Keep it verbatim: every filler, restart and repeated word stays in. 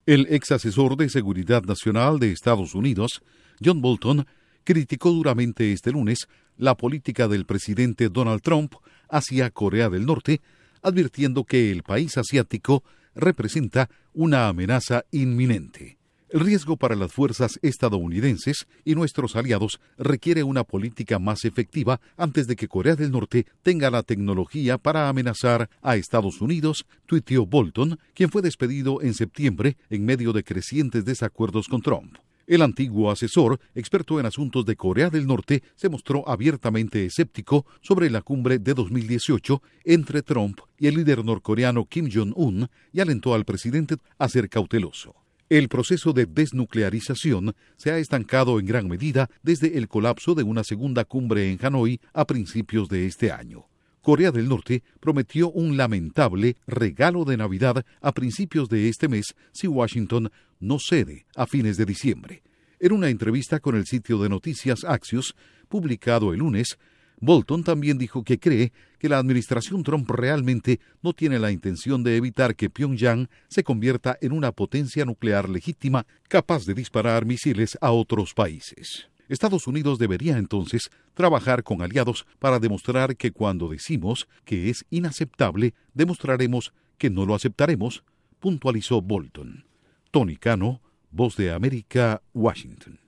El ex asesor de Seguridad Nacional de Estados Unidos, John Bolton, criticó duramente este lunes la política del presidente Donald Trump hacia Corea del Norte, advirtiendo que el país asiático representa una amenaza inminente. El riesgo para las fuerzas estadounidenses y nuestros aliados requiere una política más efectiva antes de que Corea del Norte tenga la tecnología para amenazar a Estados Unidos, tuiteó Bolton, quien fue despedido en septiembre en medio de crecientes desacuerdos con Trump. El antiguo asesor, experto en asuntos de Corea del Norte, se mostró abiertamente escéptico sobre la cumbre de dos mil dieciocho entre Trump y el líder norcoreano Kim Jong-un y alentó al presidente a ser cauteloso. El proceso de desnuclearización se ha estancado en gran medida desde el colapso de una segunda cumbre en Hanoi a principios de este año. Corea del Norte prometió un lamentable regalo de Navidad a principios de este mes si Washington no cede a fines de diciembre. En una entrevista con el sitio de noticias Axios, publicado el lunes, Bolton también dijo que cree que la administración Trump realmente no tiene la intención de evitar que Pyongyang se convierta en una potencia nuclear legítima capaz de disparar misiles a otros países. Estados Unidos debería entonces trabajar con aliados para demostrar que cuando decimos que es inaceptable, demostraremos que no lo aceptaremos, puntualizó Bolton. Tony Cano, Voz de América, Washington.